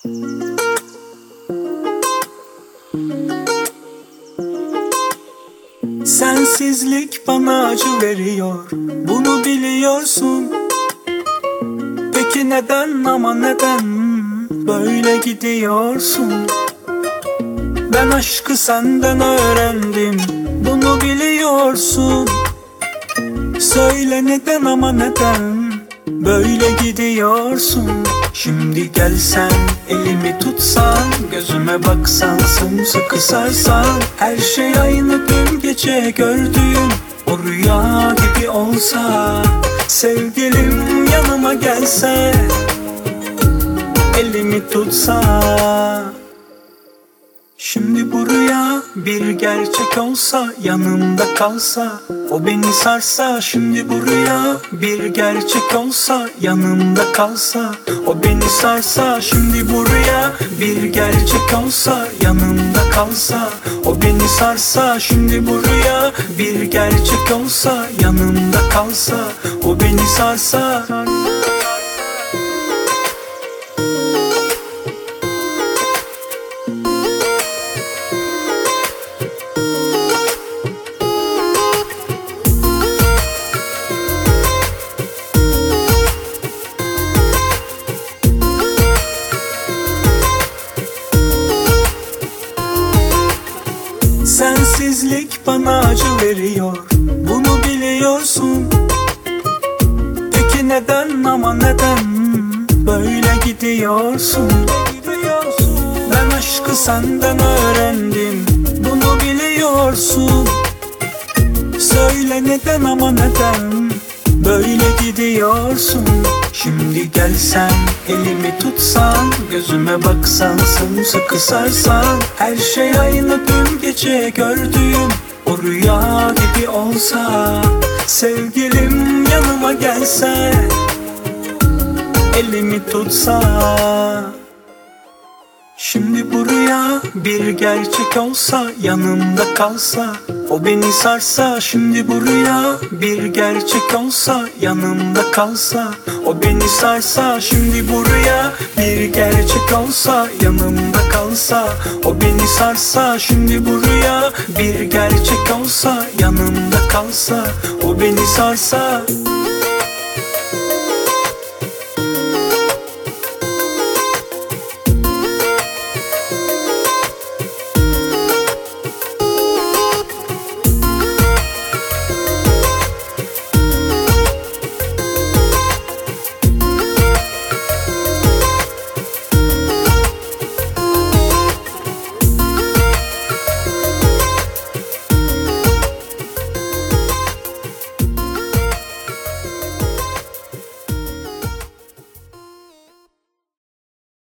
Sensizlik bana acı veriyor, bunu biliyorsun. Peki neden, ama neden böyle gidiyorsun? Ben aşkı senden öğrendim, bunu biliyorsun. Söyle neden, ama neden böyle gidiyorsun? Şimdi gelsen, elimi tutsan, gözüme baksan, sımsıkı sarsan, her şey aynı dün gece gördüğüm o rüya gibi olsa. Sevgilim yanıma gelse, elimi tutsa. Şimdi bu rüya bir gerçek olsa, yanımda kalsa, o beni sarsa. Şimdi bu rüya bir gerçek olsa, yanımda kalsa, o beni sarsa. Şimdi bu rüya bir gerçek olsa, yanımda kalsa, o beni sarsa. Şimdi bu rüya bir gerçek olsa, yanımda kalsa, o beni sarsa. Sensizlik bana acı veriyor, bunu biliyorsun. Peki neden, ama neden böyle gidiyorsun? Ben aşkı senden öğrendim, bunu biliyorsun. Söyle neden, ama neden böyle gidiyorsun? Şimdi gelsen, elimi tutsan, gözüme baksan, sımsıkı sarsan, her şey aynı dün gece gördüğüm o rüya gibi olsa. Sevgilim yanıma gelse, elimi tutsa. Şimdi bu rüya bir gerçek olsa, yanımda kalsa, o beni sarsa. Şimdi bu rüya bir gerçek olsa, yanımda kalsa, o beni sarsa. Şimdi bu rüya bir gerçek olsa, yanımda kalsa, o beni sarsa. Şimdi bu rüya bir gerçek olsa, yanımda kalsa, o beni sarsa.